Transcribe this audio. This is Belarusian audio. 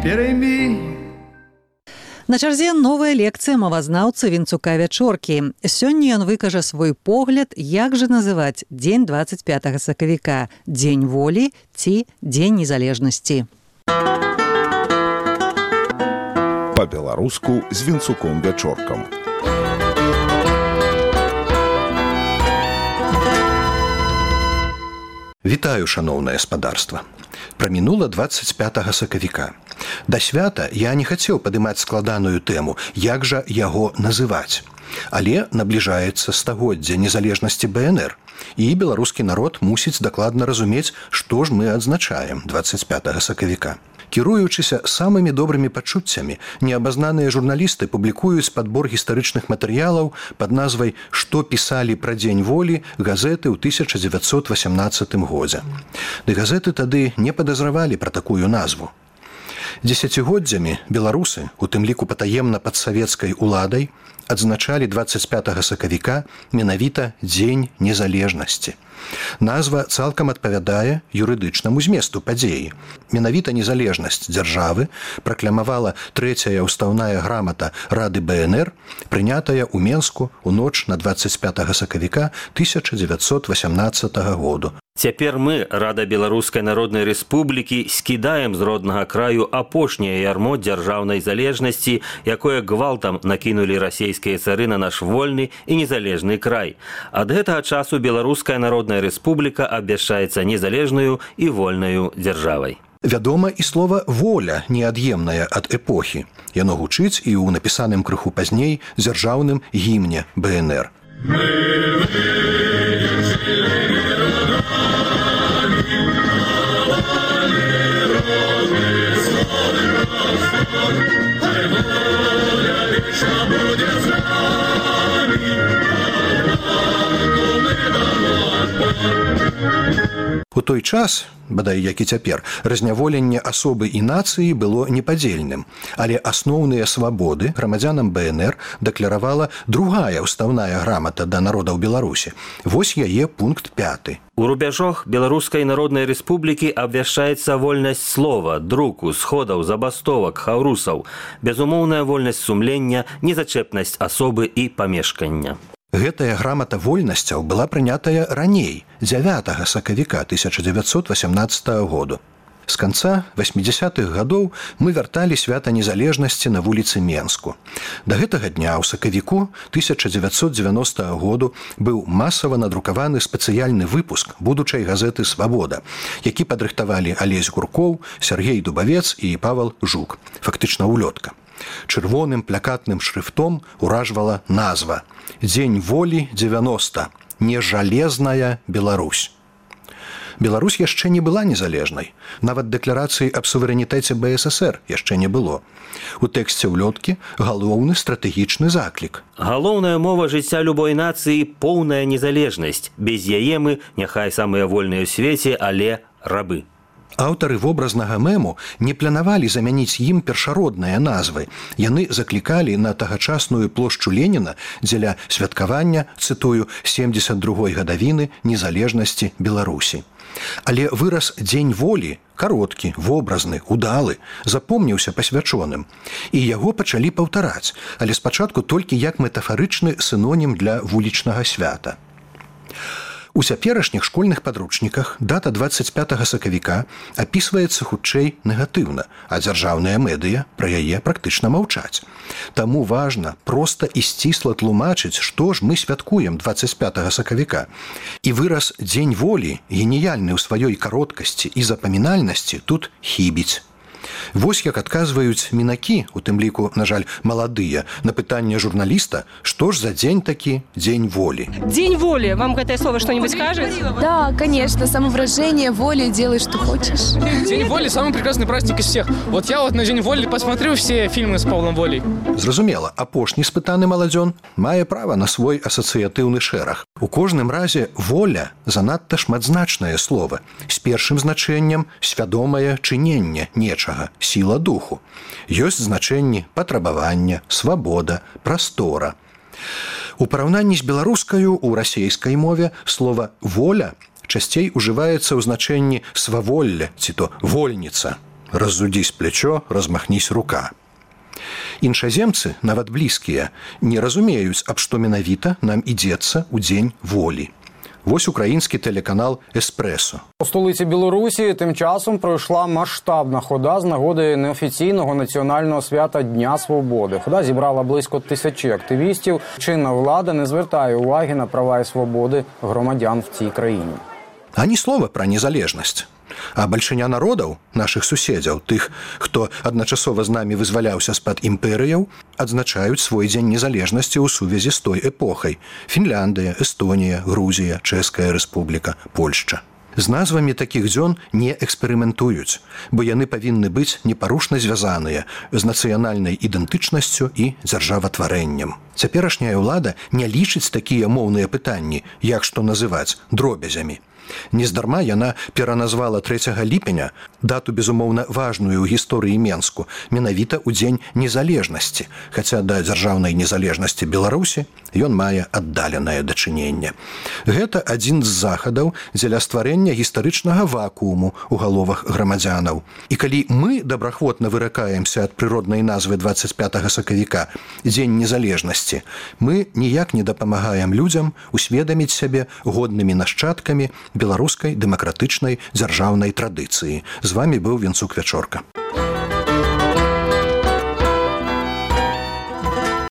На чарзе новая лекцыя мовазнаўцы Вінцука Вячоркі. Сёння ён выкажа свой погляд, як жа называць дзень 25 сакавіка – дзень волі ці дзень незалежнасці. Па-беларуску з Вінцуком Вячоркам. Вітаю, шаноўнае спадарства. Прамінула 25 сакавіка. Да свята я не хацеў падымаць складаную тэму, як жа яго называць. Але набліжаецца стагоддзе незалежнасці БНР, і беларускі народ мусіць дакладна разумець, што ж мы адзначаем 25 сакавіка. Кіруючыся самымі добрымі пачуццямі, неабазнаныя журналісты публікуюць падбор гістарычных матэрыялаў пад назвай «Што пісалі пра дзень волі» газеты ў 1918 годзе. Ды газеты тады не падазравалі пра такую назву. Дзесяцігоддзямі беларусы, у тым ліку патаемна пад савецкай уладай, адзначалі 25 сакавіка менавіта дзень незалежнасці. Назва цалкам адпавядае юрыдычнаму зместу падзеі. Менавіта незалежнасць дзяржавы пракламавала трэцяя ўстаўная грамата Рады БНР, прынятая ў Менску ў ноч на 25 сакавіка 1918 году. Цяпер мы, Рада Беларускай Народнай Рэспублікі, скідаем з роднага краю апошняе ярмо дзяржаўнай залежнасці, якое гвалтам накінулі расійскія цары на наш вольны і незалежны край. Ад гэтага часу Беларуская Народная Рэспубліка абвяшчаецца незалежнаю і вольнаю дзяржавай. Вядома і слова «воля» неад'емнае ад эпохі. Яно гучыць і ў напісаным крыху пазней дзяржаўным гімне БНР. У той час, бадай як і цяпер, разняволенне асобы і нацыі было непадзельным, але асноўныя свабоды грамадзянам БНР дэкларавала другая ўстаўная грамата да народаў Беларусі. Вось яе пункт 5. У рубяжах Беларускай Народнай Рэспублікі абвяшчаецца вольнасць слова, друку, сходаў, забастовак, хаўрусаў, безумоўная вольнасць сумлення, незачэпнасць асобы і памешкання. Гэтая грамата вольнасцяў была прынятая раней, 9 сакавіка 1918 году. З канца 80-х гадоў мы вярталі свята незалежнасці на вуліцы Менску. Да гэтага дня ў сакавіку 1990 году быў масава надрукаваны спецыяльны выпуск будучай газеты «Свабода», які падрыхтавалі Алесь Гуркоў, Сергей Дубавец і Павал Жук, фактычна улётка. Чырвоным плакатным шрыфтом уражвала назва «Дзень волі 90. Нежалезная Беларусь». Беларусь яшчэ не была незалежнай. Нават дэкларацыі аб суверэнітэце БССР яшчэ не было. У тэксце ўлёткі галоўны стратэгічны заклік. Галоўная мова жыцця любой нацыі – поўная незалежнасць. Без яе мы, няхай самыя вольныя ў свеце, але рабы. Аўтары вобразнага мэму не планавалі замяніць ім першародныя назвы. Яны заклікалі на тагачасную плошчу Леніна дзеля святкавання, цытую, 72-й гадавіны незалежнасці Беларусі. Але выраз «дзень волі» кароткі, вобразны, удалы, запомніўся пасвячоным. І яго пачалі паўтараць, але спачатку толькі як метафарычны сінонім для вулічнага свята. У цяперашніх школьных падручніках дата 25 сакавіка апісваецца хутчэй негатыўна, а дзяржаўная медыя пра яе практычна маўчаць. Таму важна проста і сцісла тлумачыць, што ж мы святкуем 25 сакавіка. І выраз «дзень волі», геніяльны ў сваёй кароткасці і запамінальнасці, тут хібіць. Вось як адказваюць мінакі, у тым ліку, на жаль, маладыя, на пытанне журналіста, што ж за дзень такі дзень волі. День воли. Вам гэтае слово что-нибудь скажет? Да, конечно, самовыражение, воли, делай, что хочешь. День воли – самый прекрасный праздник из всех. Вот я на День воли посмотрю все фильмы с Павлом Волей. Зразумела, апошні спытаны маладзён мае права на свой асацыятыўны шэраг. У кожным разе воля занадта шматзначнае слово, з першым значэннем свядомае чыненне нечага, сіла духу. Ёсць значэнні патрабавання, свабода, прастора. У параўнанні з беларускаю у расейскай мове слова «воля» часцей ужываецца ў значэнні «сваволля» ці то «вольніца». раззудзісь плечо, размахнись рука. Іншаземцы, нават блізкія, не разумеюць, аб што менавіта нам ідзецца ў дзень волі. Вось украінскі телеканал «Еспресо». У столиці Білорусі тим часом пройшла масштабна хода з нагоди неофіційного національного свята Дня Свободи. Хода зібрала близько 1000 активістів. Чинна влада не звертає уваги на права і свободи громадян в цій країні. Ані слова пра незалежнасць. А бальшыня народаў, нашых суседзяў, тых, хто адначасова з намі вызваляўся з-пад імперыяў, адзначаюць свой дзень незалежнасці ў сувязі з той эпохай. Фінляндыя, Эстонія, Грузія, Чэшская рэспубліка, Польшча. З назвамі такіх дзён не эксперыментуюць, бо яны павінны быць непарушна звязаныя з нацыянальнай ідэнтычнасцю і дзяржаватварэннем. Цяперашняя ўлада не лічыць такія моўныя пытанні, як што называць, дробязямі. Нездарма яна пераназвала 3 ліпеня, дату, безумоўна, важную ў гісторыі Менску, менавіта ў дзень незалежнасці, хаця да дзяржаўнай незалежнасці Беларусі ён мае аддаленае дачыненне. Гэта адзін з захадаў дзеля стварэння гістарычнага вакууму ў галовах грамадзянаў. І калі мы добраахвотна выракаемся ад прыроднай назвы 25 сакавіка, дзень незалежнасці, мы ніяк не дапамагаем людзям усведаміць сябе годнымі нашчадкамі беларускай дэмакратычнай дзяржаўнай традыцыі. З вами быў Вінцук Вячорка.